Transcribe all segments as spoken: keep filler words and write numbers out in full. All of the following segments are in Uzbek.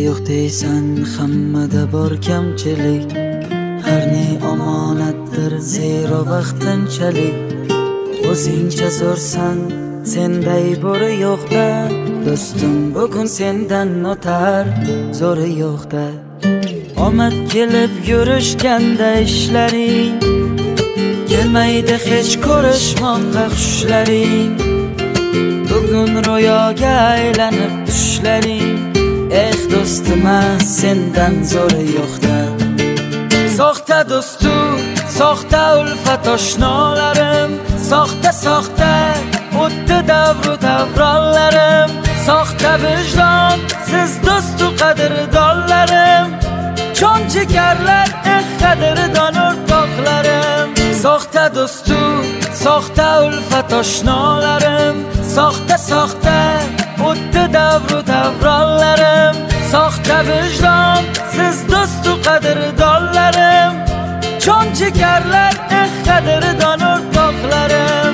yo'q deysan, hammada bor kamchilik. Har ne omonatdir, zero vaqtinchalik. O'zingcha zo'rsan, senday bo'ri yo'qda. Do'stim bugun sendan o'tar, zo'ri yo'qda. Omad kelib yurishganda ishlaring, kelmaydi hech ko'rishmoqqa xushlaring. Bugun ro'yoga aylanib tushlaring. Eh do'stim, sendan zo'ri yo'qda. Soxta do'stu, soxta ulfat oshnolarim, soxta soxta o'tdi davru davronlarim. Soxta vijdon, siz do'stu qadrdonlarim, jon jigarlar, eh qadrdon o'rtoqlarim. Soxta do'stu, soxta ulfat oshnolarim, soxta soxta o'tdi davru davronlarim. Soxta vijdon, siz do'stu qadrdonlarim, jon jigarlar, eh qadrdon o'rtoqlarim.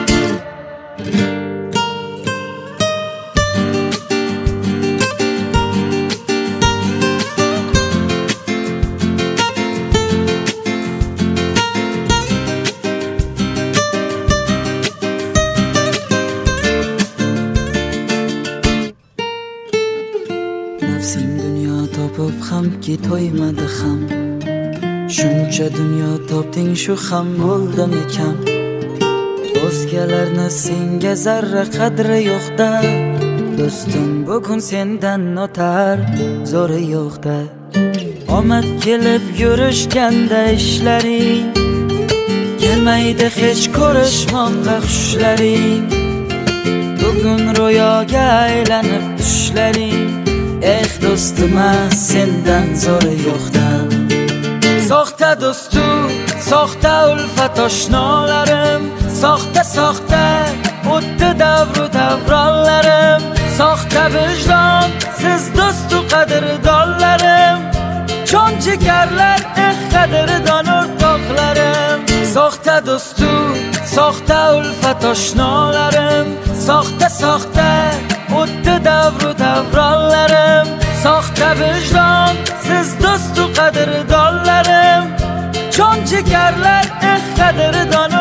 Nafsing dunyo topib hamki to'ymadi ham. Shuncha dunyo topding, shu ham bo'ldimi kam? O'zgalarni senga zarra qadri yo'qda. Do'stim bugun sendan o'tar, zo'ri yo'qda. Omad kelib yurishganda ishlaring, kelmaydi hech ko'rishmoqqa xushlaring. Bugun ro'yoga aylanib tushlaring. Eh do'stim, sendan zo'ri yo'qda. Soxta do'stu, soxta ulfat oshnolarim, soxta soxta o'tdi davru davronlarim. Soxta vijdon, siz do'stu qadrdonlarim, jon jigarlar, eh qadrdon o'rtoqlarim. Soxta do'stu, soxta ulfat oshnolarim, soxta soxta o'tdi davru davronlarim. Soxta vijdon, siz do'stu qadrdonlarim, jon jigarlar, eh qadrdon